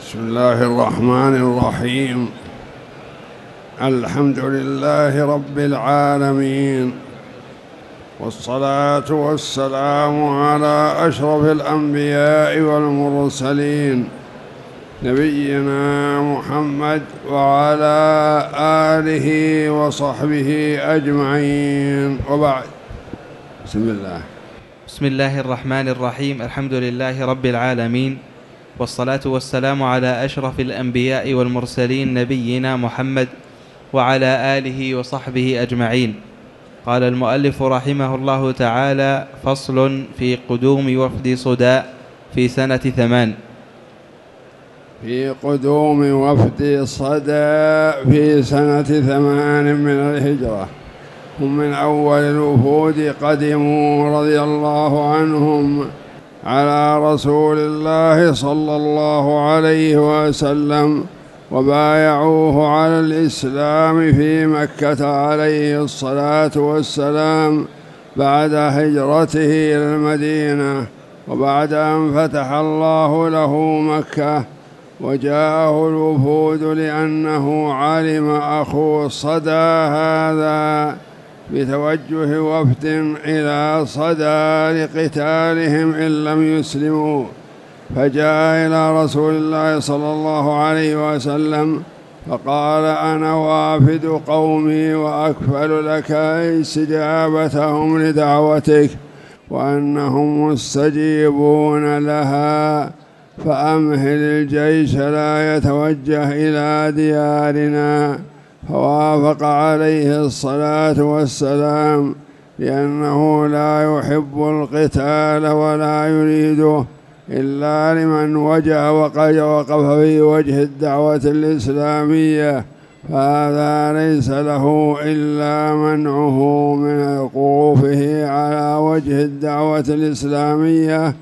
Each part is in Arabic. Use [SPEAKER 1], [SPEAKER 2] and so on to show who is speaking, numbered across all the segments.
[SPEAKER 1] بسم الله الرحمن الرحيم. الحمد لله رب العالمين، والصلاة والسلام على أشرف الأنبياء والمرسلين نبينا محمد وعلى آله وصحبه أجمعين، وبعد.
[SPEAKER 2] بسم الله الرحمن الرحيم. الحمد لله رب العالمين، والصلاة والسلام على أشرف الأنبياء والمرسلين نبينا محمد وعلى آله وصحبه أجمعين. قال المؤلف رحمه الله تعالى: فصل في قدوم وفد صداء في سنة 8.
[SPEAKER 1] في قدوم وفد صداء في سنة 8 من الهجرة. هم من أول الوفود قدموا رضي الله عنهم على رسول الله صلى الله عليه وسلم، وبايعوه على الإسلام في مكة عليه الصلاة والسلام بعد هجرته إلى المدينة، وبعد أن فتح الله له مكة. وجاءه الوفود لأنه علم أخو صدى هذا بتوجه وفد إلى صدى لقتالهم إن لم يسلموا، فجاء إلى رسول الله صلى الله عليه وسلم فقال: أنا وافد قومي وأكفل لك استجابتهم لدعوتك، وأنهم مستجيبون لها، فأمهل الجيش لا يتوجه إلى ديارنا. فوافق عليه الصلاة والسلام، لأنه لا يحب القتال ولا يريده إلا لمن وقف في وجه الدعوة الإسلامية، فهذا ليس له إلا منعه من وقوفه على وجه الدعوة الإسلامية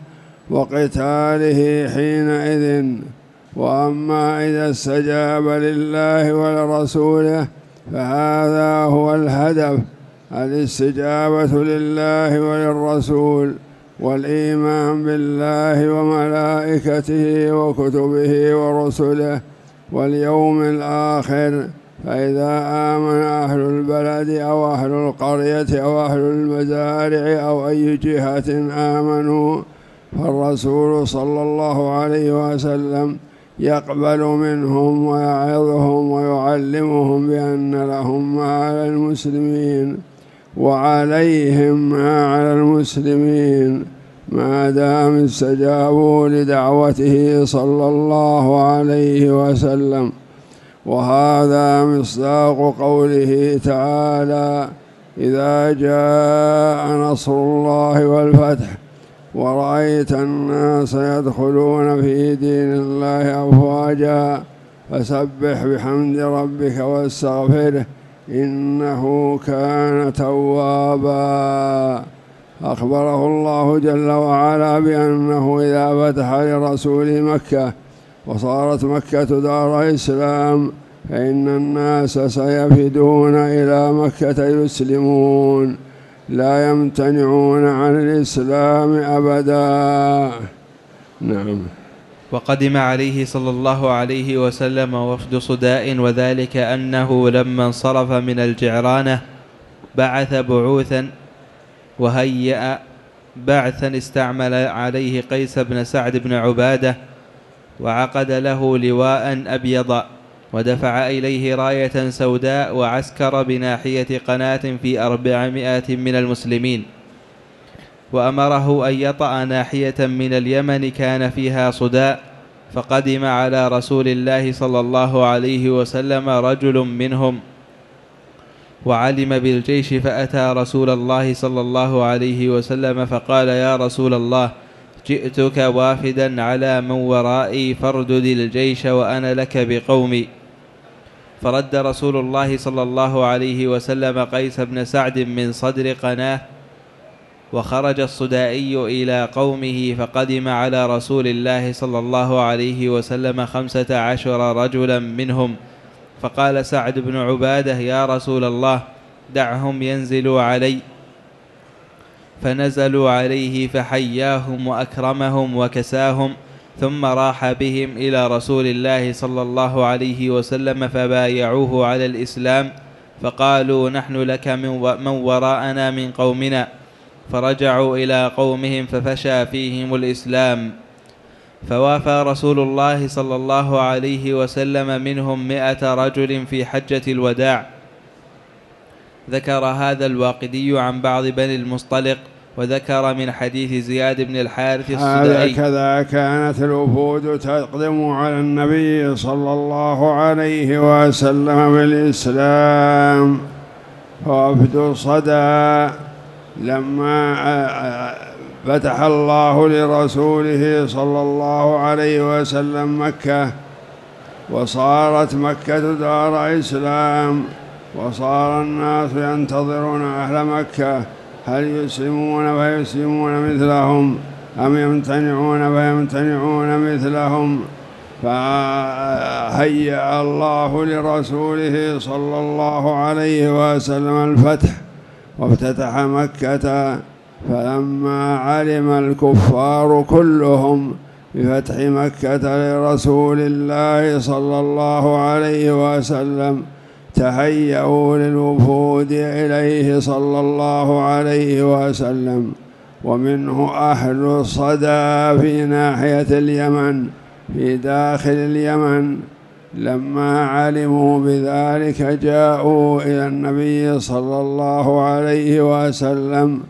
[SPEAKER 1] وقتاله حينئذ. وأما إذا استجاب لله ولرسوله فهذا هو الهدف: الاستجابة لله وللرسول، والإيمان بالله وملائكته وكتبه ورسله واليوم الآخر. فإذا آمن أهل البلد أو أهل القرية أو أهل المزارع أو أي جهة آمنوا، فالرسول صلى الله عليه وسلم يقبل منهم ويعظهم ويعلمهم بأن لهم ما على المسلمين وعليهم ما على المسلمين ما دام استجابوا لدعوته صلى الله عليه وسلم. وهذا مصداق قوله تعالى: إذا جاء نصر الله والفتح ورأيت الناس يدخلون في دين الله أفواجا فسبح بحمد ربك واستغفره إنه كان توابا. أخبره الله جل وعلا بأنه إذا فتح لرسول مكة وصارت مكة دار إسلام فإن الناس سيفدون إلى مكة يسلمون، لا يمتنعون عن الإسلام أبدا. نعم.
[SPEAKER 2] وقدم عليه صلى الله عليه وسلم وفد صداء، وذلك أنه لما انصرف من الجعرانة بعث بعوثا وهيأ بعثا استعمل عليه قيس بن سعد بن عبادة، وعقد له لواء أبيض، ودفع إليه راية سوداء، وعسكر بناحية قناة في 400 من المسلمين، وأمره أن يطأ ناحية من اليمن كان فيها صداء. فقدم على رسول الله صلى الله عليه وسلم رجل منهم وعلم بالجيش، فأتى رسول الله صلى الله عليه وسلم فقال: يا رسول الله، جئتك وافدا على من ورائي فاردد الجيش وأنا لك بقومي. فرد رسول الله صلى الله عليه وسلم قيس بن سعد من صدر قناه، وخرج الصدائي إلى قومه، فقدم على رسول الله صلى الله عليه وسلم 15 رجلا منهم. فقال سعد بن عبادة: يا رسول الله، دعهم ينزلوا علي. فنزلوا عليه فحياهم وأكرمهم وكساهم، ثم راح بهم إلى رسول الله صلى الله عليه وسلم فبايعوه على الإسلام، فقالوا نحن لك من وراءنا من قومنا، فرجعوا إلى قومهم ففشى فيهم الإسلام. فوافى رسول الله صلى الله عليه وسلم منهم 100 رجل في حجة الوداع. ذكر هذا الواقدي عن بعض بني المصطلق، وذكر من حديث زياد بن الحارث السدائي.
[SPEAKER 1] هكذا كانت الوفود تقدم على النبي صلى الله عليه وسلم بالإسلام. وفد صدى لما فتح الله لرسوله صلى الله عليه وسلم مكة، وصارت مكة دار إسلام، وصار الناس ينتظرون أهل مكة هل يسلمون فيسلمون مثلهم أم يمتنعون فيمتنعون مثلهم. فهيأ الله لرسوله صلى الله عليه وسلم الفتح وافتتح مكة. فلما علم الكفار كلهم بفتح مكة لرسول الله صلى الله عليه وسلم تهيأوا للوفود إليه صلى الله عليه وسلم. ومنه أهل صدى في ناحية اليمن في داخل اليمن، لما علموا بذلك جاءوا إلى النبي صلى الله عليه وسلم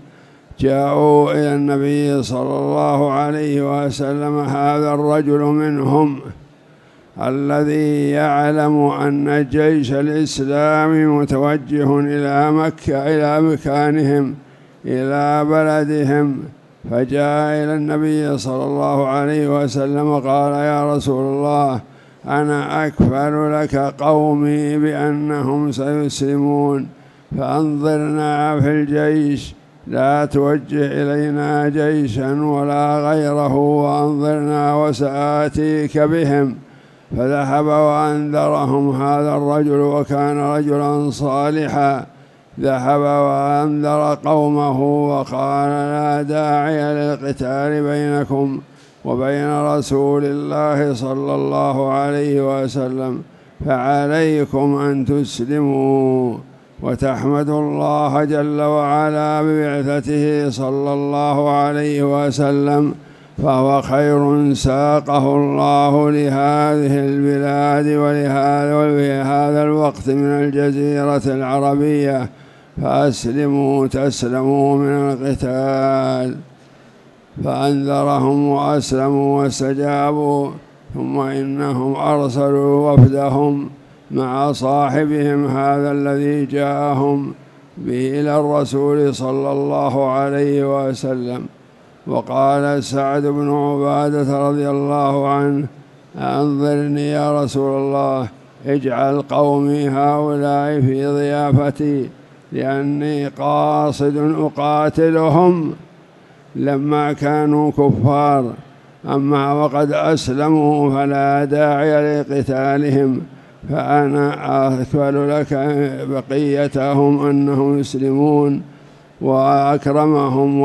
[SPEAKER 1] هذا الرجل منهم الذي يعلم أن جيش الإسلام متوجه إلى مكة، إلى مكانهم، إلى بلدهم. فجاء إلى النبي صلى الله عليه وسلم قال يا رسول الله أنا أكفل لك قومي بأنهم سيسلمون، فأنظرنا في الجيش، لا توجه إلينا جيشا ولا غيره، وأنظرنا وسآتيك بهم. فذهب وأنذرهم هذا الرجل، وكان رجلا صالحا، ذهب وأنذر قومه وقال لا داعي للقتال بينكم وبين رسول الله صلى الله عليه وسلم، فعليكم أن تسلموا وتحمدوا الله جل وعلا ببعثته صلى الله عليه وسلم، فهو خير ساقه الله لهذه البلاد ولهذا الوقت من الجزيرة العربية، فأسلموا تسلموا من القتال. فأنذرهم وأسلموا واستجابوا. ثم إنهم أرسلوا وفدهم مع صاحبهم هذا الذي جاءهم به إلى الرسول صلى الله عليه وسلم. وقال سعد بن عبادة رضي الله عنه أنظرني يا رسول الله، اجعل قومي هؤلاء في ضيافتي، لأني قاصد أقاتلهم لما كانوا كفار، أما وقد أسلموا فلا داعي لقتالهم، فأنا أكفل لك بقيتهم أنهم يسلمون، وأكرمهم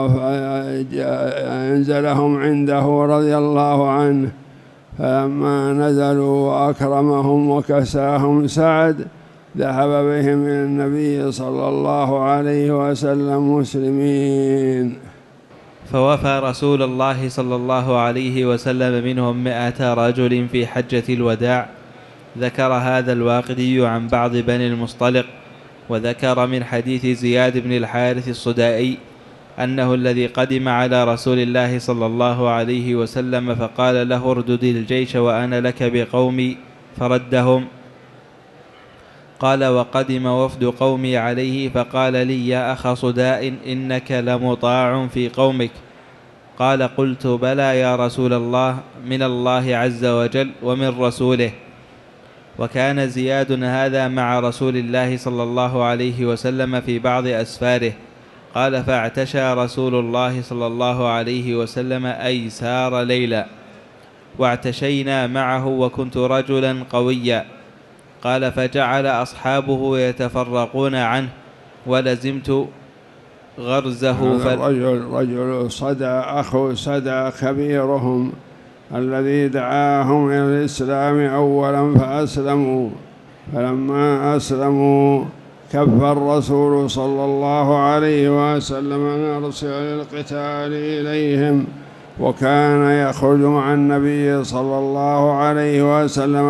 [SPEAKER 1] وأنزلهم عنده رضي الله عنه. فلما نزلوا وأكرمهم وكساهم سعد ذهب بهم إلى النبي صلى الله عليه وسلم مسلمين.
[SPEAKER 2] فوفى رسول الله صلى الله عليه وسلم منهم 100 رجل في حجة الوداع. ذكر هذا الواقدي عن بعض بني المصطلق، وذكر من حديث زياد بن الحارث السدائي أنه الذي قدم على رسول الله صلى الله عليه وسلم فقال له اردد الجيش وأنا لك بقومي، فردهم. قال وقدم وفد قومي عليه فقال لي يا أخا صداء إنك لمطاع في قومك. قال قلت بلى يا رسول الله، من الله عز وجل ومن رسوله. وكان زياد هذا مع رسول الله صلى الله عليه وسلم في بعض أسفاره. قال فاعتشى رسول الله صلى الله عليه وسلم أيسار ليلة، واعتشينا معه وكنت رجلا قويا. قال فجعل أصحابه يتفرقون عنه ولزمت غرزه.
[SPEAKER 1] رجل صدى أخو صدى كبيرهم الذي دعاهم إلى الإسلام أولا فأسلموا، فلما أسلموا كف الرسول صلى الله عليه وسلم عن أرسل القتال إليهم، وكان يخرج مع النبي صلى الله عليه وسلم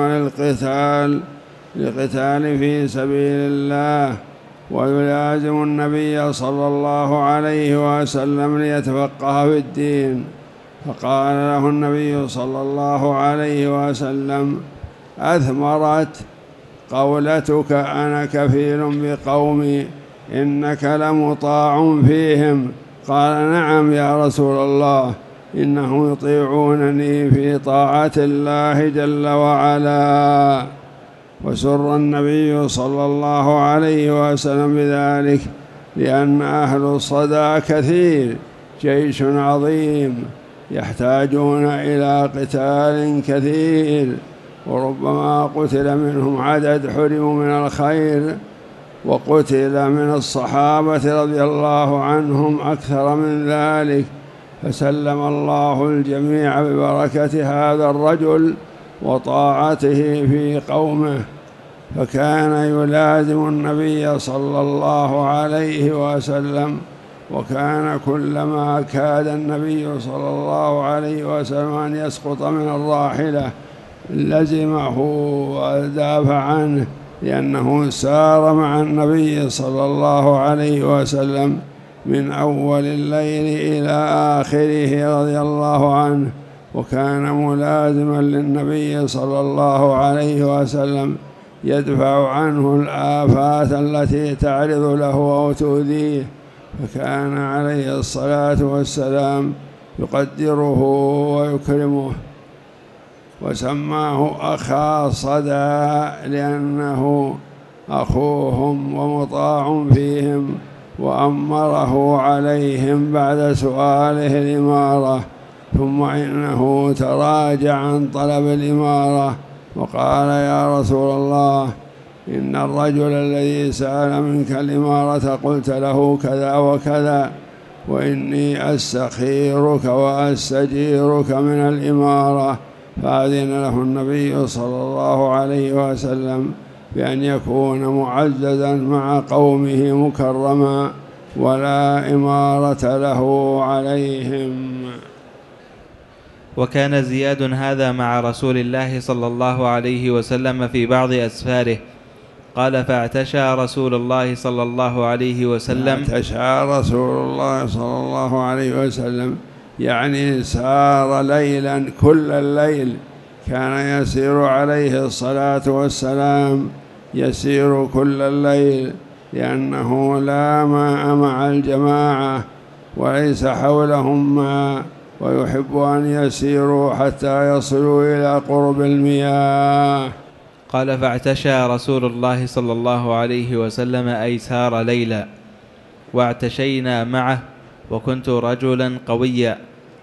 [SPEAKER 1] للقتال في سبيل الله، ويلازم النبي صلى الله عليه وسلم ليتفقه في الدين. فقال له النبي صلى الله عليه وسلم: أثمرت قولتك أنا كفيل بقومي إنك لمطاع فيهم؟ قال: نعم يا رسول الله، إنهم يطيعونني في طاعة الله جل وعلا. وسر النبي صلى الله عليه وسلم بذلك، لأن أهل الصدى كثير، جيش عظيم يحتاجون إلى قتال كثير، وربما قتل منهم عدد حرموا من الخير، وقتل من الصحابة رضي الله عنهم أكثر من ذلك، فسلم الله الجميع ببركة هذا الرجل وطاعته في قومه. فكان يلازم النبي صلى الله عليه وسلم، وكان كلما كاد النبي صلى الله عليه وسلم أن يسقط من الراحلة لزمه ودافع عنه، لأنه سار مع النبي صلى الله عليه وسلم من أول الليل إلى آخره رضي الله عنه، وكان ملازما للنبي صلى الله عليه وسلم، يدفع عنه الآفات التي تعرض له أو تؤذيه، فكان عليه الصلاة والسلام يقدره ويكرمه، وسماه أخا صدى لأنه أخوهم ومطاع فيهم، وأمره عليهم بعد سؤاله الإمارة، ثم إنه تراجع عن طلب الإمارة وقال: يا رسول الله، إن الرجل الذي سأل منك الإمارة قلت له كذا وكذا، وإني أستخيرك وأستجيرك من الإمارة. فأذن له النبي صلى الله عليه وسلم بأن يكون معززا مع قومه مكرما، ولا إمارة له عليهم.
[SPEAKER 2] وكان زياد هذا مع رسول الله صلى الله عليه وسلم في بعض أسفاره. قال: فاعتشى رسول الله صلى الله عليه وسلم.
[SPEAKER 1] اعتشى رسول الله صلى الله عليه وسلم يعني سار ليلا، كل الليل كان يسير عليه الصلاة والسلام، يسير كل الليل، لأنه لا ماء مع الجماعة وليس حولهم ماء، ويحب أن يسيروا حتى يصلوا إلى قرب المياه.
[SPEAKER 2] قال: فاعتشى رسول الله صلى الله عليه وسلم أي سار ليلا، واعتشينا معه، وكنت رجلا قويا،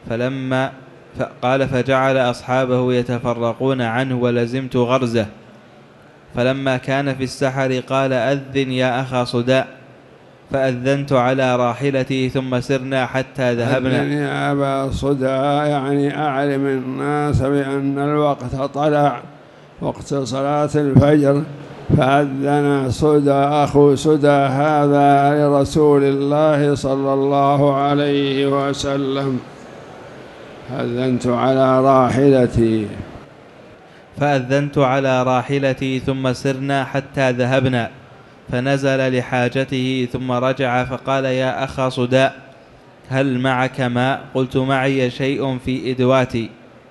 [SPEAKER 2] قال: فجعل أصحابه يتفرقون عنه ولزمت غرزه، فلما كان في السحر قال: أذن يا أخا صداء، فأذنت على راحلتي ثم سرنا حتى ذهبنا.
[SPEAKER 1] أذن يا أبا صداء يعني أعلم الناس بأن الوقت طلع، وقت صلاة الفجر، فأذن صدى أخو صدى هذا لرسول الله صلى الله عليه وسلم: أذنت على راحلتي.
[SPEAKER 2] فأذنت على راحلتي ثم سرنا حتى ذهبنا، فنزل لحاجته ثم رجع فقال: يا أخا صداء، هل معك ماء؟ قلت: معي شيء في إدواتي.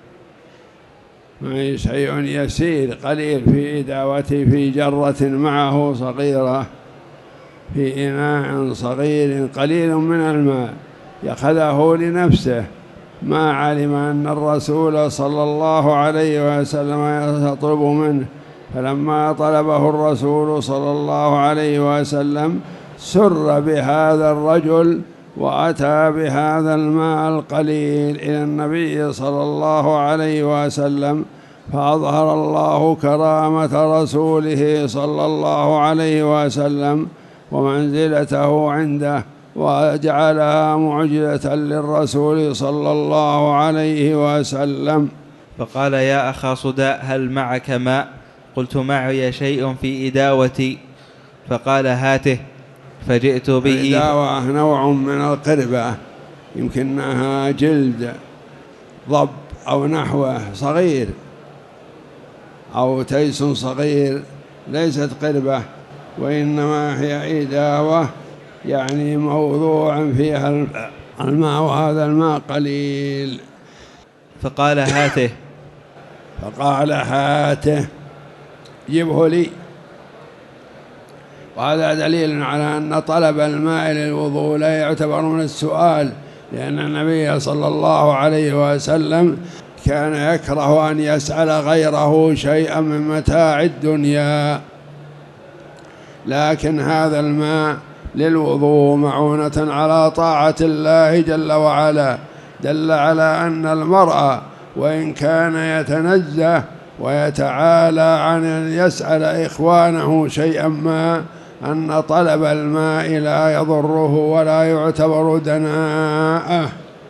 [SPEAKER 1] معي شيء يسير قليل في إداوتي، في جرة معه صغيرة، في إناء صغير قليل من الماء، يأخذه لنفسه، ما علم أن الرسول صلى الله عليه وسلم يطلب منه. فلما طلبه الرسول صلى الله عليه وسلم سر بهذا الرجل، وأتى بهذا الماء القليل إلى النبي صلى الله عليه وسلم، فأظهر الله كرامة رسوله صلى الله عليه وسلم ومنزلته عنده، وجعلها معجزة للرسول صلى الله عليه وسلم.
[SPEAKER 2] فقال يا أخا صداء هل معك ماء؟ قلت معي شيء في إداوتي. فقال هاته، فجئت به.
[SPEAKER 1] الإداوة نوع من القربة، يمكنها جلد ضب أو نحوه صغير، أو تيس صغير، ليست قربة، وإنما هي إداوة، يعني موضوع فيها الماء، وهذا الماء قليل.
[SPEAKER 2] فقال هاته.
[SPEAKER 1] فقال هاته، جبه لي. وهذا دليل على أن طلب الماء للوضوء لا يعتبر من السؤال، لأن النبي صلى الله عليه وسلم كان يكره أن يسأل غيره شيئا من متاع الدنيا، لكن هذا الماء للوضوء معونة على طاعة الله جل وعلا، دل على أن المرء وإن كان يتنزه ويتعالى عن أن يسأل إخوانه شيئا ما، أن طلب الماء لا يضره ولا يعتبر دناءه.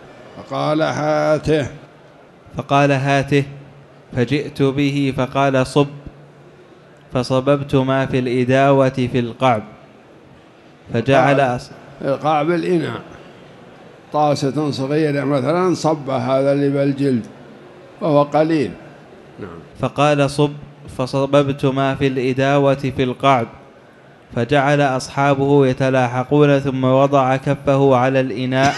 [SPEAKER 2] فقال هاته، فجئت به فقال صب، فصببت ما في الإداوة في القعب، فجعل
[SPEAKER 1] القعب الإناء، طاسة صغيرة مثلا، صب هذا اللي بالجلد وهو قليل. نعم.
[SPEAKER 2] فقال صب، فصببت ما في الإداوة في القعب، فجعل أصحابه يتلاحقون، ثم وضع كفه على الإناء،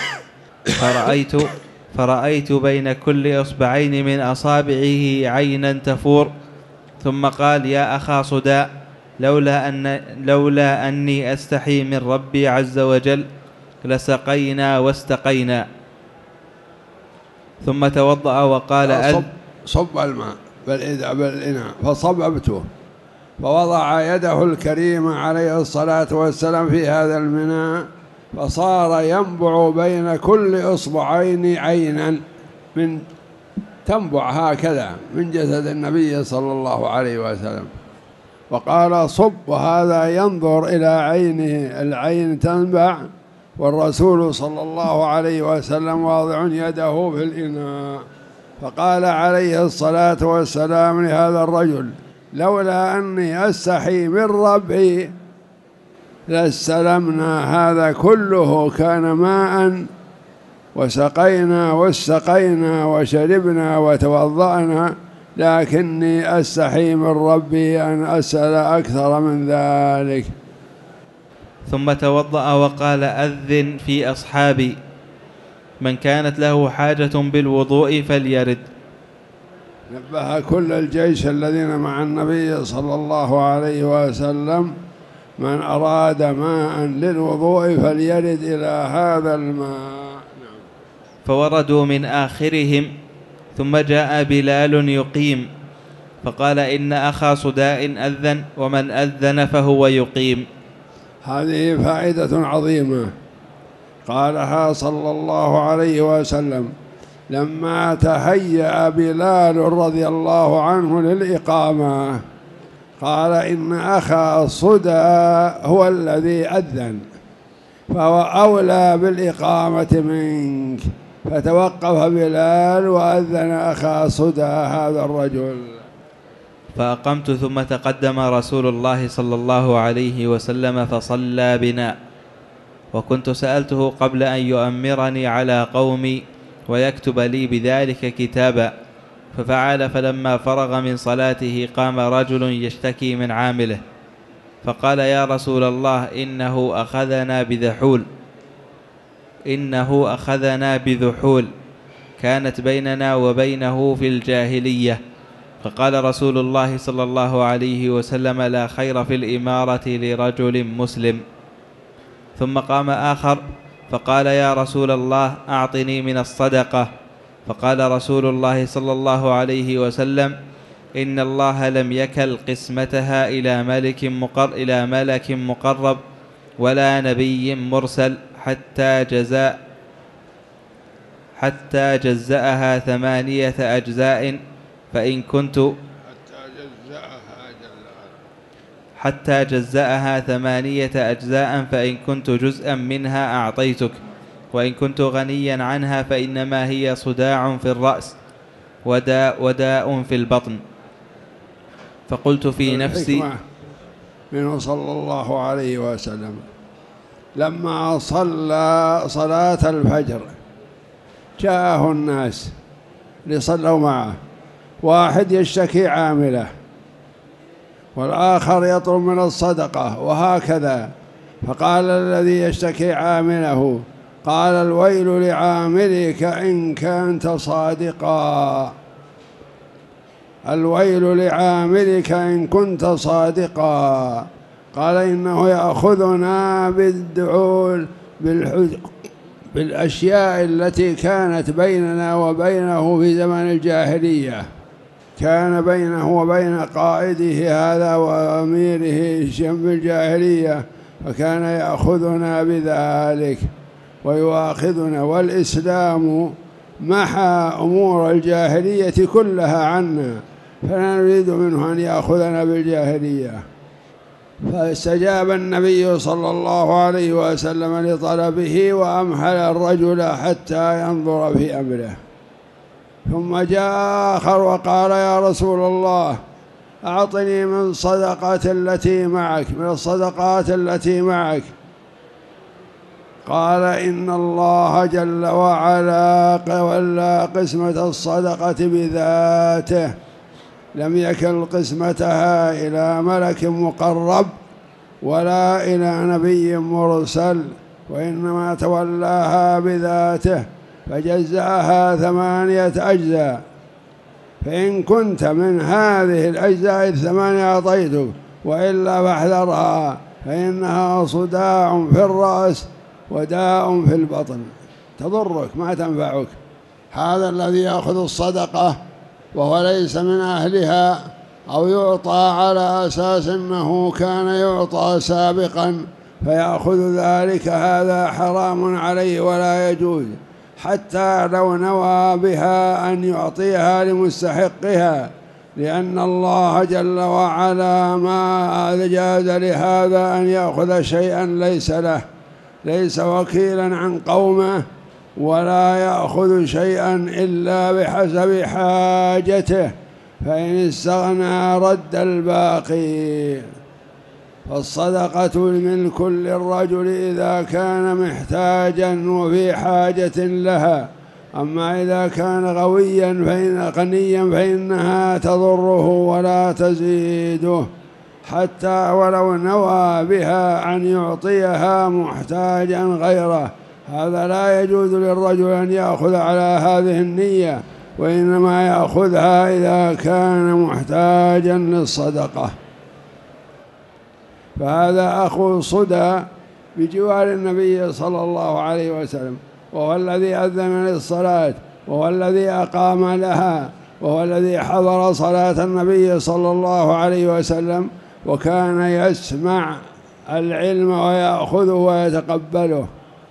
[SPEAKER 2] فرأيت بين كل إصبعين من أصابعه عينا تفور، ثم قال يا أخا صداء لولا أني أستحي من ربي عز وجل لسقينا واستقينا. ثم توضأ وقال
[SPEAKER 1] صب الماء بالإناء، فصببته، فوضع يده الكريمة عليه الصلاة والسلام في هذا الماء، فصار ينبع بين كل إصبعين عينا من تنبع هكذا من جسد النبي صلى الله عليه وسلم. وقال صب، وهذا ينظر إلى عينه، العين تنبع، والرسول صلى الله عليه وسلم واضع يده في الإناء. فقال عليه الصلاة والسلام لهذا الرجل لولا أني أستحي من ربي لاستلمنا هذا كله، كان ماء، وسقينا واستقينا وشربنا وتوضأنا، لكني أستحي من ربي أن أسأل أكثر من ذلك.
[SPEAKER 2] ثم توضأ وقال أذن في أصحابي، من كانت له حاجة بالوضوء فليرد.
[SPEAKER 1] نبه كل الجيش الذين مع النبي صلى الله عليه وسلم، من أراد ماء للوضوء فليرد إلى هذا الماء.
[SPEAKER 2] فوردوا من آخرهم، ثم جاء بلال يقيم، فقال إن أخا صداء أذن، ومن أذن فهو يقيم.
[SPEAKER 1] هذه فائدة عظيمة قالها صلى الله عليه وسلم لما تهيأ بلال رضي الله عنه للإقامة، قال إن أخا صداء هو الذي أذن، فهو أولى بالإقامة منك. فتوقف بلال وأذن أخا صداء هذا الرجل.
[SPEAKER 2] فأقمت، ثم تقدم رسول الله صلى الله عليه وسلم فصلى بنا، وكنت سألته قبل أن يؤمرني على قومي ويكتب لي بذلك كتابا، ففعل. فلما فرغ من صلاته قام رجل يشتكي من عامله، فقال يا رسول الله إنه أخذنا بذحول كانت بيننا وبينه في الجاهلية. فقال رسول الله صلى الله عليه وسلم لا خير في الإمارة لرجل مسلم. ثم قام آخر فقال يا رسول الله أعطني من الصدقة. فقال رسول الله صلى الله عليه وسلم إن الله لم يكل قسمتها إلى ملك مقرب ولا نبي مرسل حتى جزأها 8 أجزاء، فإن كنت حتى جزأها 8 أجزاء، فإن كنت جزءا منها أعطيتك، وإن كنت غنيا عنها فإنما هي صداع في الرأس، وداء في البطن. فقلت في نفسي
[SPEAKER 1] منه صلى الله عليه وسلم لما صلى صلاة الفجر جاءه الناس ليصلوا معه، واحد يشتكي عامله والآخر يطلب من الصدقة وهكذا، فقال الذي يشتكي عامله قال الويل لعاملك إن كنت صادقا، الويل لعاملك إن كنت صادقا. قال إنه يأخذنا بالدعول بالأشياء التي كانت بيننا وبينه في زمن الجاهلية، كان بينه وبين قائده هذا وأميره في الجاهلية، فكان يأخذنا بذلك ويؤاخذنا، والإسلام محى أمور الجاهلية كلها عنا، فلا نريد منه أن يأخذنا بالجاهلية. فاستجاب النبي صلى الله عليه وسلم لطلبه وأمهل الرجل حتى ينظر في أمره. ثم جاء آخر وقال يا رسول الله أعطني من صدقة التي معك، من الصدقات التي معك. قال إن الله جل وعلا ولى قسمة الصدقة بذاته، لم يكل قسمتها إلى ملك مقرب ولا إلى نبي مرسل، وإنما تولاها بذاته فجزأها 8 أجزاء، فإن كنت من هذه الأجزاء 8 أعطيتك، وإلا فاحذرها فإنها صداع في الرأس وداء في البطن، تضرك ما تنفعك. هذا الذي يأخذ الصدقة وهو ليس من أهلها أو يعطى على أساس أنه كان يعطى سابقا فيأخذ ذلك، هذا حرام عليه ولا يجوز، حتى لو نوى بها أن يعطيها لمستحقها، لأن الله جل وعلا ما جاز لهذا أن يأخذ شيئا ليس له، ليس وكيلا عن قومه، ولا يأخذ شيئا إلا بحسب حاجته، فإن استغنى رد الباقي. فالصدقة الملك للرجل إذا كان محتاجا وفي حاجة لها، أما إذا كان غنيا فإنها تضره ولا تزيده، حتى ولو نوى بها أن يعطيها محتاجا غيره، هذا لا يجوز للرجل أن يأخذ على هذه النية، وإنما يأخذها إذا كان محتاجا للصدقة. فهذا أخو صدى بجوار النبي صلى الله عليه وسلم، وهو الذي أذن للصلاة، وهو الذي أقام لها، وهو الذي حضر صلاة النبي صلى الله عليه وسلم، وكان يسمع العلم ويأخذه ويتقبله.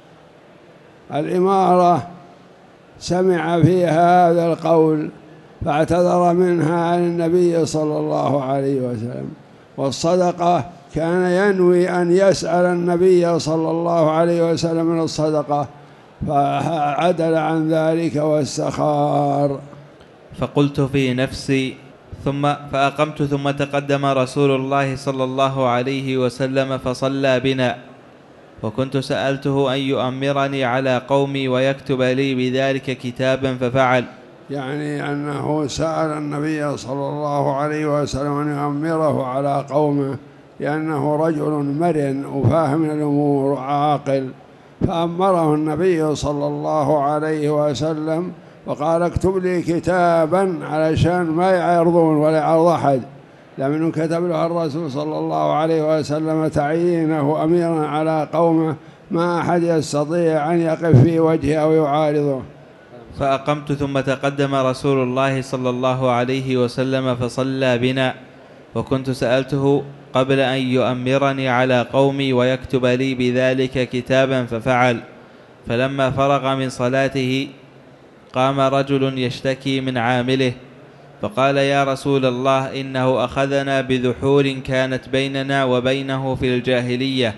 [SPEAKER 1] الإمارة سمع في هذا القول فاعتذر منها عن النبي صلى الله عليه وسلم، والصدقة كان ينوي أن يسأل النبي صلى الله عليه وسلم من الصدقة، فعدل عن ذلك واستخار.
[SPEAKER 2] فقلت في نفسي فأقمت ثم تقدم رسول الله صلى الله عليه وسلم فصلى بنا، وكنت سألته أن يؤمرني على قومي ويكتب لي بذلك كتابا ففعل.
[SPEAKER 1] يعني أنه سأل النبي صلى الله عليه وسلم أن يؤمره على قومه، لأنه رجل مرن وفاهم الأمور وعاقل، فأمره النبي صلى الله عليه وسلم وقال اكتب لي كتابا علشان ما يعرضون ولا يعرض أحد، لأنه كتب له الرسول صلى الله عليه وسلم تعيينه أميرا على قومه، ما أحد يستطيع أن يقف في وجهه أو يعارضه.
[SPEAKER 2] فأقمت ثم تقدم رسول الله صلى الله عليه وسلم فصلى بنا، وكنت سألته قبل أن يؤمرني على قومي ويكتب لي بذلك كتابا ففعل. فلما فرغ من صلاته قام رجل يشتكي من عامله فقال يا رسول الله إنه أخذنا بذحول كانت بيننا وبينه في الجاهلية.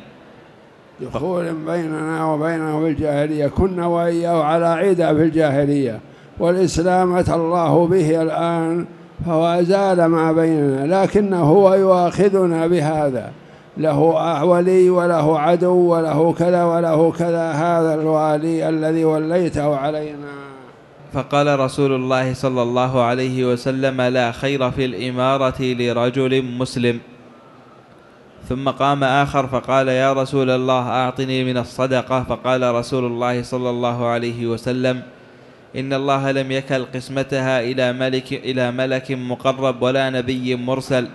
[SPEAKER 1] دخول بيننا وبينه في الجاهلية، كنا وإياه على عدة في الجاهلية، والإسلام أتى الله به الآن فهو أزال ما بيننا، لكنه هو يؤاخذنا بهذا، له ولي وله عدو وله كذا وله كذا، هذا الوالي الذي وليته علينا.
[SPEAKER 2] فقال رسول الله صلى الله عليه وسلم: لا خير في الإمارة لرجل مسلم. ثم قام آخر فقال: يا رسول الله أعطني من الصدقة. فقال رسول الله صلى الله عليه وسلم: إن الله لم يكل قسمتها إلى ملك مقرب ولا نبي مرسل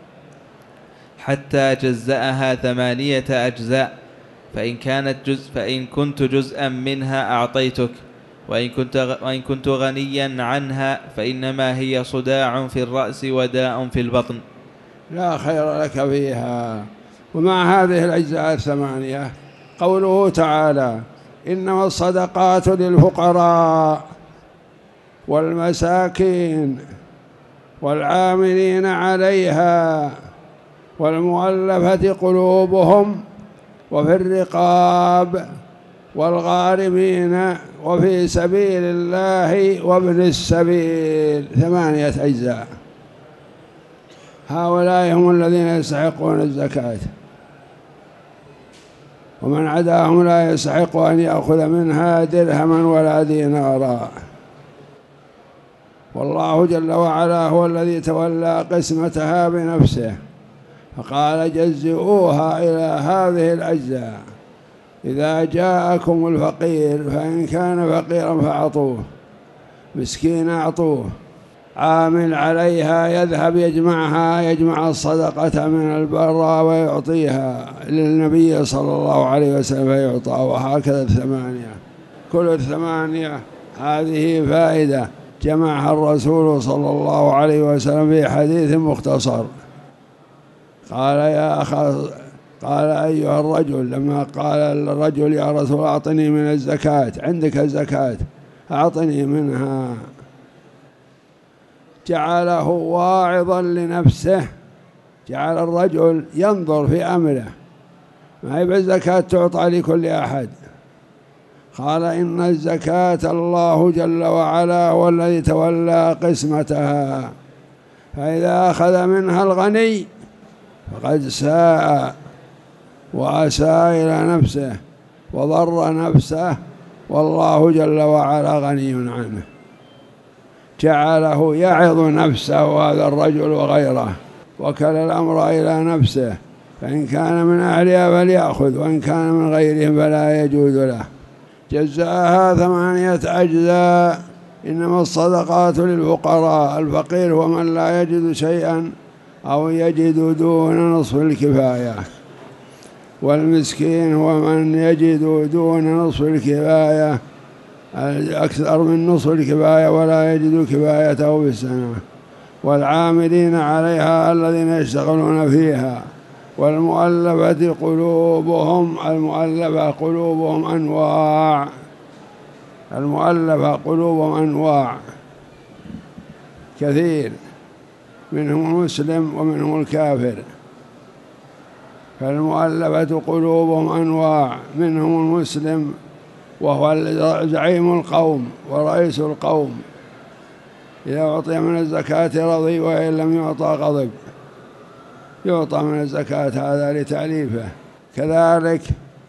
[SPEAKER 2] حتى جزأها 8 أجزاء، فإن كنت جزءا منها أعطيتك، وإن كنت غنيا عنها فإنما هي صداع في الرأس وداء في البطن،
[SPEAKER 1] لا خير لك فيها. ومع هذه الأجزاء 8 قوله تعالى: إنما الصدقات للفقراء والمساكين والعاملين عليها والمؤلفة قلوبهم وفي الرقاب والغارمين وفي سبيل الله وابن السبيل. 8 أجزاء. هؤلاء هم الذين يستحقون الزكاة، ومن عداهم لا يستحق أن يأخذ منها درهما ولا دينارا. والله جل وعلا هو الذي تولى قسمتها بنفسه، فقال: جزئوها إلى هذه الأجزاء. إذا جاءكم الفقير فإن كان فقيرا فأعطوه، مسكين أعطوه، عامل عليها يذهب يجمع الصدقة من البراء ويعطيها للنبي صلى الله عليه وسلم فيعطى. وهكذا 8. كل 8 هذه فائدة جمعها الرسول صلى الله عليه وسلم في حديث مختصر. قال أيها الرجل، لما قال الرجل: يا رسول أعطني من الزكاة، عندك الزكاة أعطني منها. جعله واعظا لنفسه، جعل الرجل ينظر في أمره، ما هي بالزكاة تعطى لكل أحد. قال: إن الزكاة الله جل وعلا هو الذي تولى قسمتها، فإذا أخذ منها الغني فقد ساء وأساء إلى نفسه وضر نفسه، والله جل وعلا غني عنه. جعله يعظ نفسه هذا الرجل وغيره، وكل الأمر إلى نفسه، فإن كان من أهلها فليأخذ، وإن كان من غيرهم فلا يجوز له. جزاها 8 أجزاء. إنما الصدقات للفقراء، الفقير هو من لا يجد شيئا أو يجد دون نصف الكفاية، والمسكين هو من يجد دون نصف الكفاية، أكثر من نصف الكفاية ولا يجد كفايته بالسنة، والعاملين عليها الذين يشتغلون فيها، والمؤلفة قلوبهم. المؤلفة قلوبهم أنواع، المؤلفة قلوبهم أنواع كثير، منهم المسلم ومنهم الكافر. فالمؤلفة قلوبهم أنواع، منهم المسلم وهو زعيم القوم ورئيس القوم، إذا أعطي من الزكاة رضي، وإن لم يعطى غضب. يعطى من الزكاة هذا لتأليفه. كذلك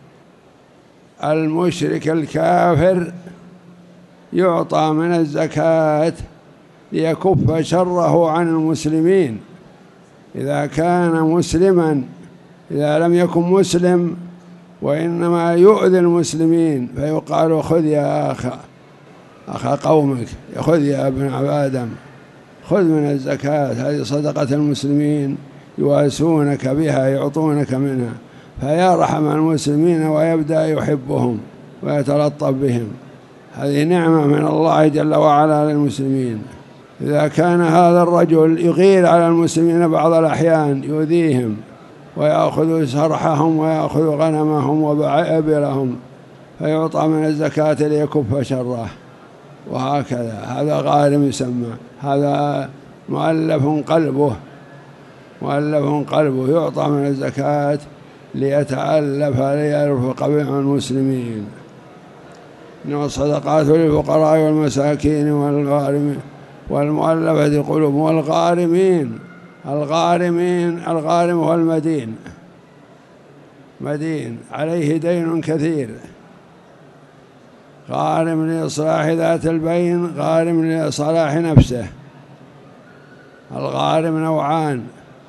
[SPEAKER 1] المشرك الكافر يعطى من الزكاة ليكف شره عن المسلمين إذا كان مسلما. إذا لم يكن مسلم وإنما يؤذي المسلمين فيقال: خذ يا أخا قومك، خذ يا ابن آدم، خذ من الزكاة، هذه صدقة المسلمين، يواسونك بها، يعطونك منها، فيرحم المسلمين ويبدأ يحبهم ويتلطف بهم. هذه نعمة من الله جل وعلا للمسلمين. إذا كان هذا الرجل يغير على المسلمين بعض الأحيان، يؤذيهم ويأخذ سرحهم ويأخذ غنمهم وإبلهم، فيعطى من الزكاة ليكف شره. وهكذا هذا غارم يسمى، هذا مؤلف قلبه، يعطى من الزكاة ليتألف ليرفق بهم المسلمين. إنما الصدقات للفقراء والمساكين والغارمين والمؤلفة قلوبهم والغارمين. الغارم هو المدين، مدين عليه دين كثير، غارم لإصلاح ذات البين، غارم لصلاح نفسه. الغارم نوعان: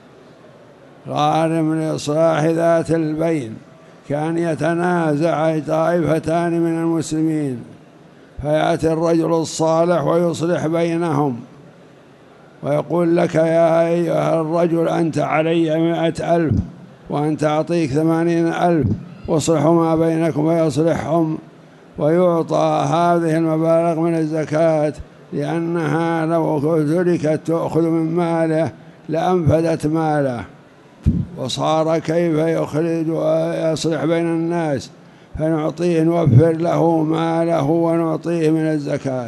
[SPEAKER 1] غارم لإصلاح ذات البين، كان يتنازع طائفتان من المسلمين فيأتي الرجل الصالح ويصلح بينهم ويقول لك: يا أيها الرجل أنت علي 100,000 وأنت أعطيك 80,000 واصلحوا ما بينكم، ويصلحهم ويعطى هذه المبالغ من الزكاة، لأنها لو تركت تأخذ من ماله لأنفدت ماله. وصار كيف يخرج ويصلح بين الناس، فنعطيه نوفر له ماله ونعطيه من الزكاة.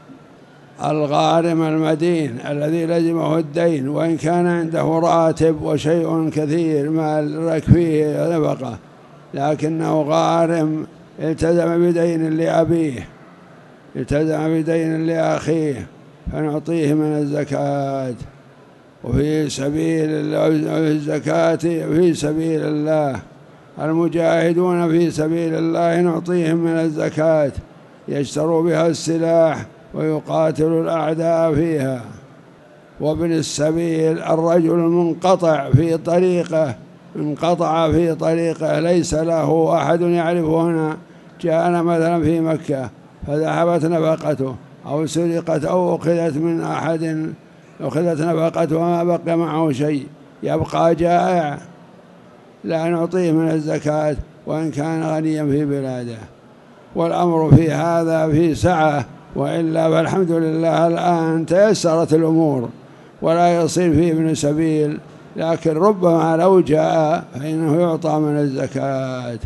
[SPEAKER 1] الغارم المدين الذي لزمه الدين وإن كان عنده راتب وشيء كثير مال يكفيه نفقة، لكنه غارم التزم بدين لأبيه، التزم بدين لأخيه، فنعطيه من الزكاة. وفي سبيل الزكاة في سبيل الله، المجاهدون في سبيل الله نعطيهم من الزكاة، يشتروا بها السلاح ويقاتلوا الأعداء فيها. وابن السبيل الرجل المنقطع في طريقه، انقطع في طريقه ليس له أحد يعرفه هنا، جاءنا مثلا في مكة فذهبت نفقته أو سرقت أو أخذت من أحد، أخذت نفقته وما بقي معه شيء، يبقى جائع، لا نعطيه من الزكاة وإن كان غنيا في بلاده. والأمر في هذا في سعة، وإلا فالحمد لله الآن تيسرت الأمور ولا يصير فيه ابن سبيل، لكن ربما لو جاء فإنه يعطى من الزكاة.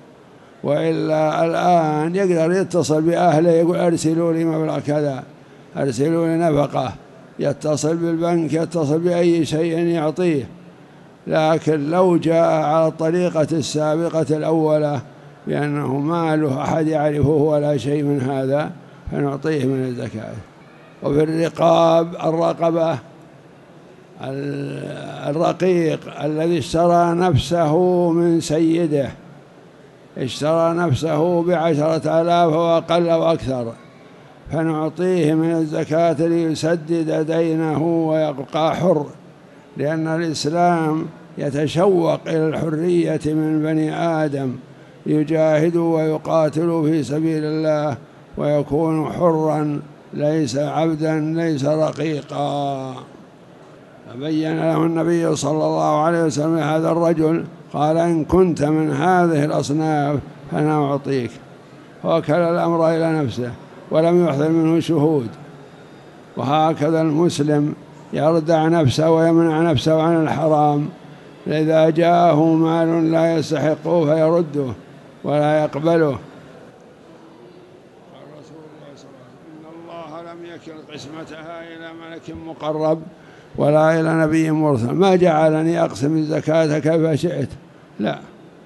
[SPEAKER 1] وإلا الآن يقدر يتصل بأهله يقول: أرسلوا لي مبلغ كذا، أرسلوا لي نفقة، يتصل بالبنك، يتصل بأي شيء يعطيه. لكن لو جاء على الطريقة السابقة الأولى بأنه ما له أحد يعرفه ولا شيء من هذا، فنعطيه من الزكاة. وفي الرقاب الرقبة، الرقيق الذي اشترى نفسه من سيده، اشترى نفسه ب10,000 وأقل وأكثر، فنعطيه من الزكاة ليسدد دينه ويبقى حر، لأن الإسلام يتشوق إلى الحرية من بني آدم، يجاهدوا ويقاتلوا في سبيل الله ويكون حرا ليس عبدا ليس رقيقا. فبين له النبي صلى الله عليه وسلم هذا الرجل، قال: إن كنت من هذه الأصناف فأنا أعطيك. وكل الأمر إلى نفسه ولم يحضر منه شهود. وهكذا المسلم يردع نفسه ويمنع نفسه عن الحرام، إذا جاءه مال لا يستحقه فيرده ولا يقبله. قال رسول الله صلى الله عليه وسلم: إن الله لم يكل قسمتها إلى ملك مقرب ولا إلى نبي مرسل، ما جعلني أقسم الزكاة كيف شئت، لا،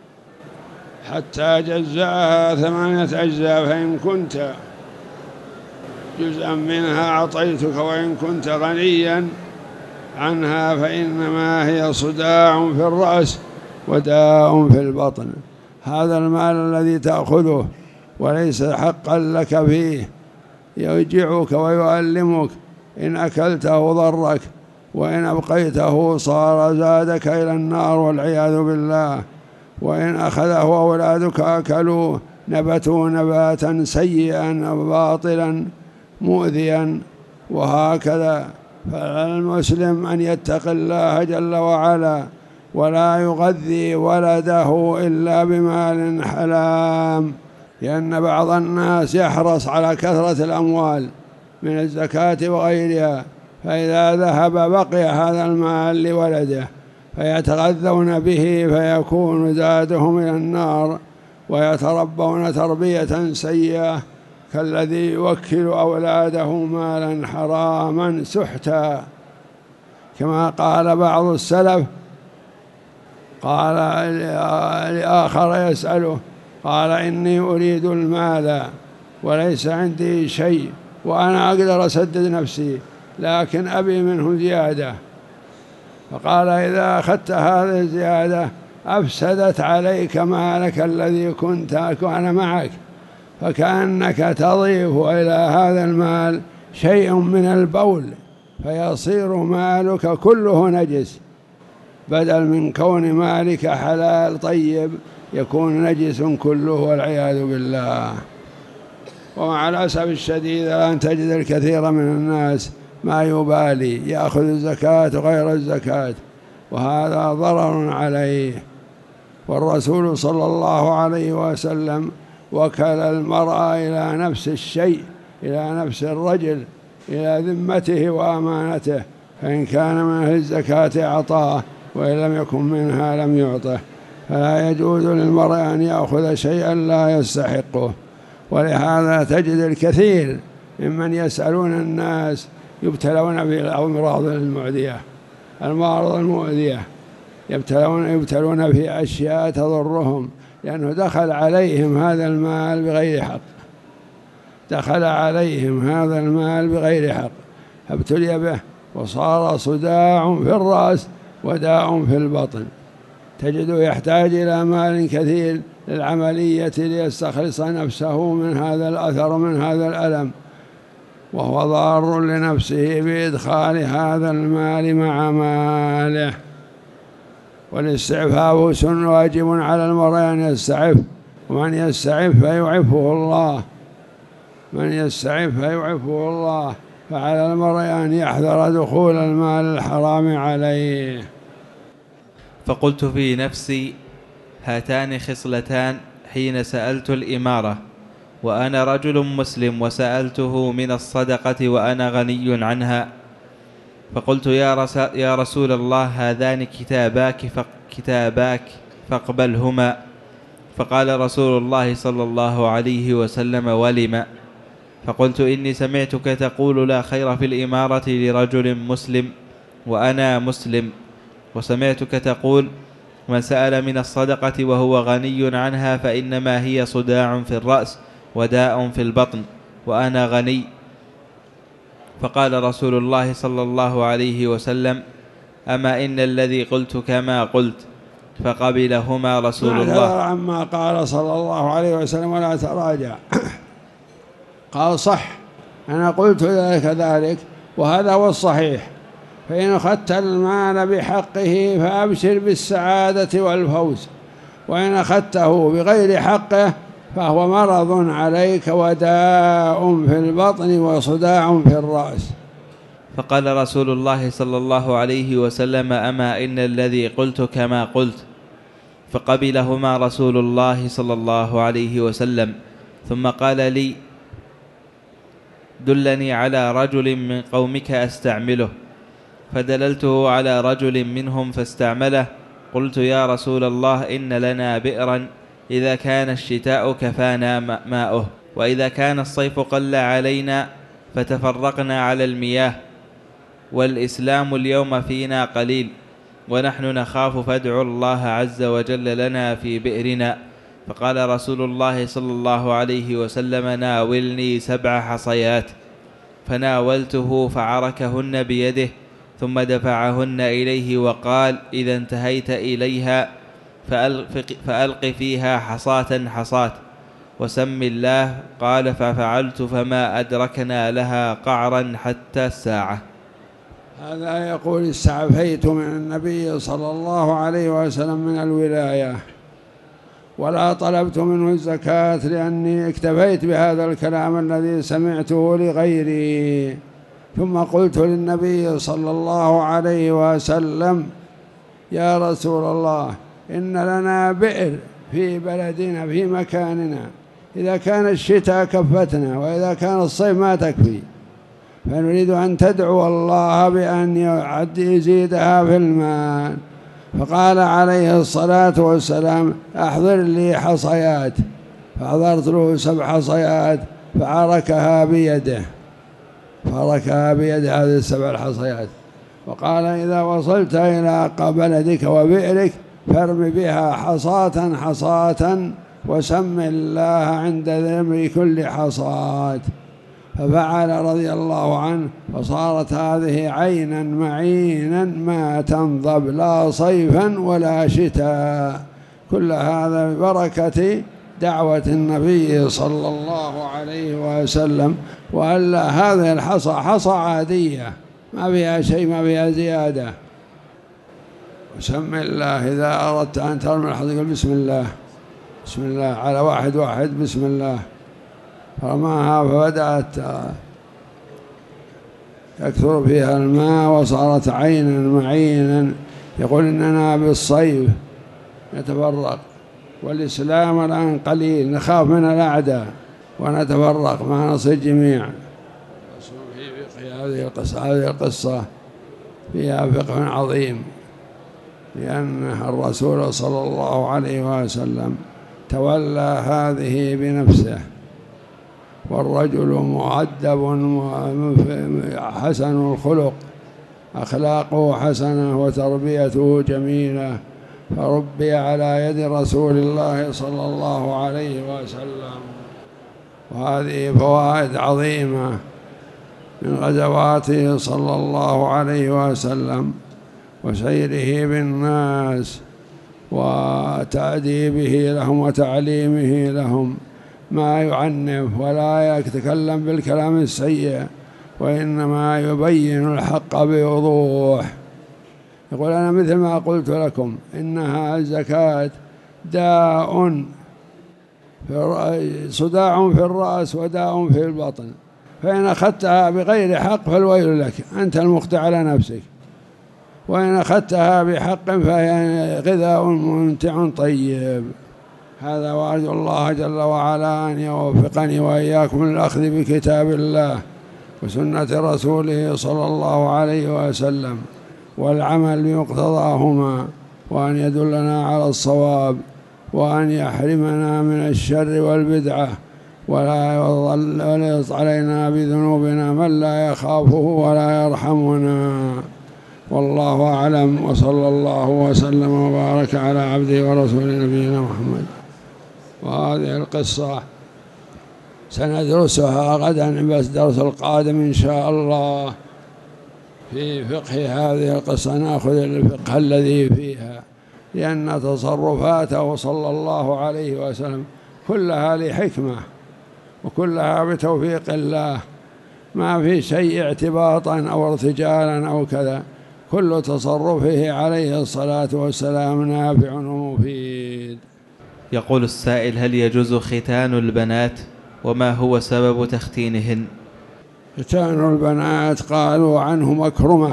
[SPEAKER 1] حتى جزأها 8 أجزاء، فإن كنت جزءا منها أعطيتك وإن كنت غنيا عنها فإنما هي صداع في الرأس وداء في البطن. هذا المال الذي تأخذه وليس حقا لك فيه يوجعك ويؤلمك، إن أكلته ضرك وإن أبقيته صار زادك إلى النار والعياذ بالله، وإن أخذه أولادك أكلوه نبتوا نباتا سيئا باطلا مؤذيا. وهكذا فالمسلم أن يتقي الله جل وعلا ولا يغذي ولده إلا بمال حلال، لأن بعض الناس يحرص على كثرة الأموال من الزكاة وغيرها، فإذا ذهب بقي هذا المال لولده فيتغذون به فيكون زادهم إلى النار ويتربون تربية سيئة، كالذي يوكل أولاده مالا حراما سحتا. كما قال بعض السلف، قال لآخر يسأله، قال: إني أريد المال وليس عندي شيء وأنا أقدر أسدد نفسي، لكن أبي منه زيادة. فقال إذا أخذت هذه الزيادة أفسدت عليك مالك الذي كنت معك، فكأنك تضيف إلى هذا المال شيء من البول فيصير مالك كله نجس، بدل من كون مالك حلال طيب يكون نجس كله والعياذ بالله. ومع الأسف الشديد الآن تجد الكثير من الناس ما يبالي يأخذ الزكاة وغير الزكاة، وهذا ضرر عليه. والرسول صلى الله عليه وسلم وكل المرأة إلى نفس الشيء، إلى نفس الرجل، إلى ذمته وأمانته، فإن كان من أهل الزكاة أعطاه، وإن لم يكن منها لم يعطه. فلا يجوز للمرء أن يأخذ شيئا لا يستحقه. ولهذا تجد الكثير ممن يسألون الناس يبتلون بالأمراض المؤذية، يبتلون في أشياء تضرهم، لأنه دخل عليهم هذا المال بغير حق، فابتلي به وصار صداع في الرأس وداء في البطن. تجده يحتاج إلى مال كثير للعملية ليستخلص نفسه من هذا الأثر ومن هذا الألم، وهو ضار لنفسه بإدخال هذا المال مع ماله. والاستعفاف واجب على المرء أن يستعف، ومن يستعف فيعفه الله، فعلى المرء أن يحذر دخول المال الحرام عليه.
[SPEAKER 2] فقلت في نفسي هاتان خصلتان حين سألت الإمارة وأنا رجل مسلم، وسألته من الصدقة وأنا غني عنها. فقلت يا رسول الله هذان كتاباك فاقبلهما. فقال رسول الله صلى الله عليه وسلم ولم؟ فقلت إني سمعتك تقول لا خير في الإمارة لرجل مسلم وأنا مسلم، وسمعتك تقول من سأل من الصدقة وهو غني عنها فإنما هي صداع في الرأس وداء في البطن وأنا غني. فقال رسول الله صلى الله عليه وسلم أما إن الذي قلت كما قلت، فقبلهما رسول الله.
[SPEAKER 1] عما قال صلى الله عليه وسلم ولا تراجع، قال صح أنا قلت ذلك وهذا هو الصحيح، فإن أخذت المال بحقه فأبشر بالسعادة والفوز، وإن أخذته بغير حقه فهو مرض عليك وداء في البطن وصداع في الرأس.
[SPEAKER 2] فقال رسول الله صلى الله عليه وسلم أما إن الذي قلت كما قلت، فقبلهما رسول الله صلى الله عليه وسلم. ثم قال لي دلني على رجل من قومك أستعمله، فدللته على رجل منهم فاستعمله. قلت يا رسول الله إن لنا بئرا إذا كان الشتاء كفانا ماؤه، وإذا كان الصيف قل علينا فتفرقنا على المياه، والإسلام اليوم فينا قليل ونحن نخاف، فادعوا الله عز وجل لنا في بئرنا. فقال رسول الله صلى الله عليه وسلم ناولني 7 حصيات. فناولته فعركهن بيده ثم دفعهن إليه وقال إذا انتهيت إليها فألق فيها حصاة وسم الله. قال ففعلت فما أدركنا لها قعرا حتى الساعة.
[SPEAKER 1] هذا يقول استعفيت من النبي صلى الله عليه وسلم من الولاية ولا طلبت منه الزكاة، لأني اكتفيت بهذا الكلام الذي سمعته لغيري. ثم قلت للنبي صلى الله عليه وسلم يا رسول الله إن لنا بئر في بلدنا في مكاننا، إذا كان الشتاء كفتنا وإذا كان الصيف ما تكفي، فنريد أن تدعو الله بأن يزيدها في المال. فقال عليه الصلاة والسلام أحضر لي حصيات، فأحضرت له 7 حصيات فعركها بيده هذه 7 حصيات، وقال إذا وصلت إلى بلدك وبئرك فارم بها حصاة وسم الله عند ذمر كل حصاد. ففعل رضي الله عنه، فصارت هذه عينا معينا ما تنضب لا صيفا ولا شتاء. كل هذا ببركة دعوة النبي صلى الله عليه وسلم. وألا هذه الحصى حصى عادية ما فيها شيء، ما فيها زيادة. وسم الله إذا أردت أن ترمي الحصى قل بسم الله، بسم الله على واحد واحد، بسم الله. فرماها فبدأت يكثر فيها الماء وصارت عينا معينا. يقول إننا بالصيف نتفرق، والإسلام الآن قليل، نخاف من الأعداء ونتفرق ما نصير جميع. في هذه القصة فيها فقه عظيم، لأن الرسول صلى الله عليه وسلم تولى هذه بنفسه، والرجل مؤدب حسن الخلق، أخلاقه حسنة وتربيته جميلة، فربي على يد رسول الله صلى الله عليه وسلم. وهذه فوائد عظيمة من غزواته صلى الله عليه وسلم وسيره بالناس وتأديبه لهم وتعليمه لهم، ما يعنف ولا يتكلم بالكلام السيء، وإنما يبين الحق بوضوح. يقول أنا مثل ما قلت لكم إنها الزكاة داء، صداع في الرأس وداء في البطن، فإن أخذتها بغير حق فالويل لك، أنت المخطئ على نفسك، وإن أخذتها بحق فهي غذاء ممتع طيب. هذا وأرجو الله جل وعلا أن يوفقني وإياكم للأخذ بكتاب الله وسنة رسوله صلى الله عليه وسلم والعمل بمقتضاهما، وأن يدلنا على الصواب، وأن يحرمنا من الشر والبدعة، ولا يضل علينا بذنوبنا من لا يخافه ولا يرحمنا. والله أعلم، وصلى الله وسلم وبارك على عبده ورسوله نبينا محمد. وهذه القصة سندرسها غدا بس درس القادم إن شاء الله في فقه هذه القصة، نأخذ الفقه الذي فيها، لأن تصرفاته صلى الله عليه وسلم كلها لحكمة وكلها بتوفيق الله، ما في شيء اعتباطا أو ارتجالا أو كذا، كل تصرفه عليه الصلاة والسلام نافع ومفيد.
[SPEAKER 2] يقول السائل: هل يجوز ختان البنات؟ وما هو سبب تختينهن؟
[SPEAKER 1] ختان البنات قالوا عنه مكرمة،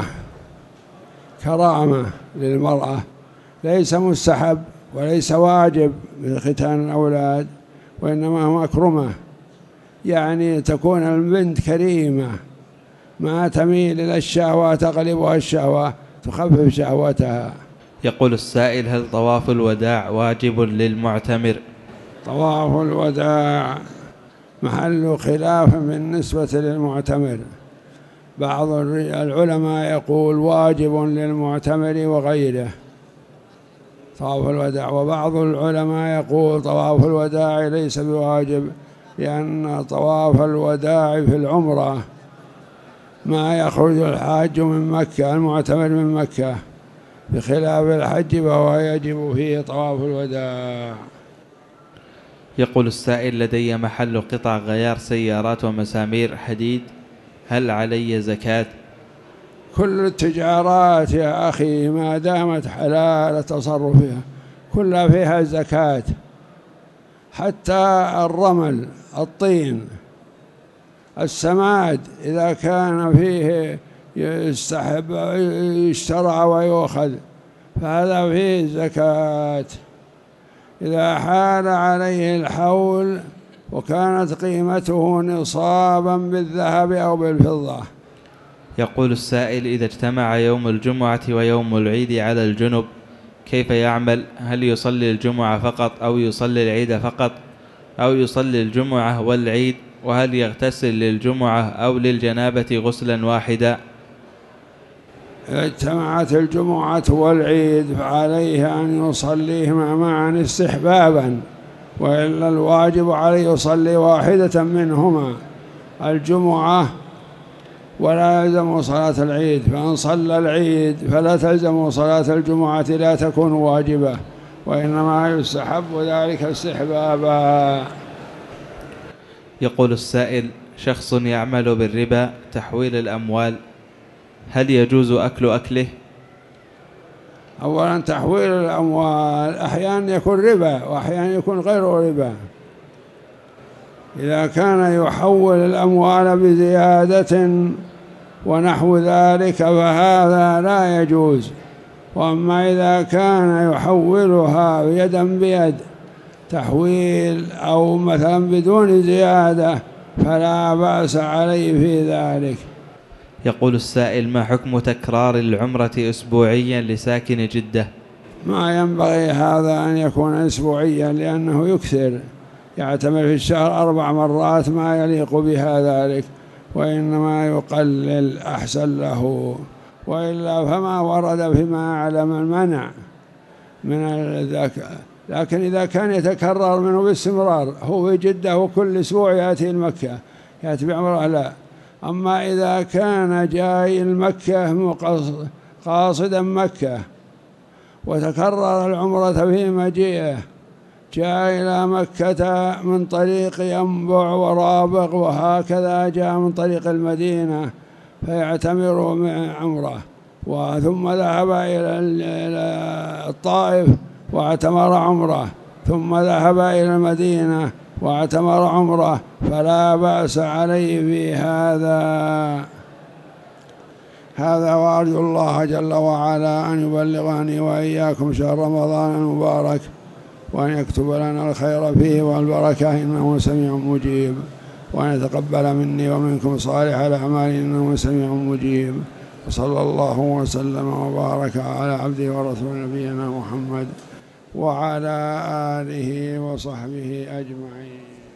[SPEAKER 1] كرامة للمرأة، ليس مستحب وليس واجب من ختان الأولاد، وإنما مكرمة، يعني تكون البنت كريمة ما تميل إلى الشهوة تغلبها الشهوة، تخفف شهوتها.
[SPEAKER 2] يقول السائل: هل طواف الوداع واجب للمعتمر؟
[SPEAKER 1] طواف الوداع محل خلاف بالنسبة للمعتمر، بعض العلماء يقول واجب للمعتمر وغيره طواف الوداع، وبعض العلماء يقول طواف الوداع ليس بواجب، لأن طواف الوداع في العمرة ما يخرج الحاج من مكة، المعتمر من مكة، بخلاف الحج فهو يجب فيه طواف الوداع.
[SPEAKER 2] يقول السائل: لدي محل قطع غيار سيارات ومسامير حديد، هل علي زكاة؟
[SPEAKER 1] كل التجارات يا أخي ما دامت حلال تصرفها كلها فيها زكاة، حتى الرمل، الطين، السماد إذا كان فيه يستحب يشترى ويؤخذ فهذا فيه زكاة. إذا حال عليه الحول وكانت قيمته نصابا بالذهب أو بالفضة.
[SPEAKER 2] يقول السائل: إذا اجتمع يوم الجمعة ويوم العيد على الجنب كيف يعمل؟ هل يصلي الجمعة فقط أو يصلي العيد فقط أو يصلي الجمعة والعيد؟ وهل يغتسل للجمعة أو للجنابة غسلا واحدا؟
[SPEAKER 1] إذا اجتمعت الجمعة والعيد فعليه أن يصليهما معا استحبابا وإلا الواجب عليه يصلي واحدة منهما الجمعة ولا يلزم صلاة العيد، فإن صلى العيد فلا تلزم صلاة الجمعة لا تكون واجبة، وإنما يستحب ذلك استحبابا.
[SPEAKER 2] يقول السائل: شخص يعمل بالربا تحويل الأموال، هل يجوز أكله؟
[SPEAKER 1] أولا تحويل الأموال أحيانا يكون ربا وأحيانا يكون غير ربا. إذا كان يحول الأموال بزيادة ونحو ذلك فهذا لا يجوز، وأما إذا كان يحولها يدا بيد تحويل أو مثلا بدون زيادة فلا بأس عليه في ذلك.
[SPEAKER 2] يقول السائل: ما حكم تكرار العمرة أسبوعيا لساكن جدة؟
[SPEAKER 1] ما ينبغي هذا أن يكون أسبوعيا لأنه يكثر، يعتمر في الشهر 4 مرات، ما يليق بها ذلك، وإنما يقلل أحسن له. وإلا فما ورد فيما أعلم المنع من الذكاء، لكن إذا كان يتكرر منه باستمرار هو في جدة وكل أسبوع يأتي المكة يأتي بعمره لا. أما إذا كان جاي المكة قاصدا مكة وتكرر العمرة في مجيئه، جاء إلى مكة من طريق ينبع ورابغ وهكذا جاء من طريق المدينة فيعتمر من عمره، ثم ذهب إلى الطائف واعتمر عمره، ثم ذهب إلى المدينة واعتمر عمره، فلا بأس عليه في هذا وأرجو الله جل وعلا أن يبلغني وإياكم شهر رمضان المبارك، وأن يكتب لنا الخير فيه والبركة إنه سميع مجيب، وأن يتقبل مني ومنكم صالح الأعمال إنه سميع مجيب. وصلى الله وسلم وبارك على عبده ورسوله نبينا محمد وعلى آله وصحبه أجمعين.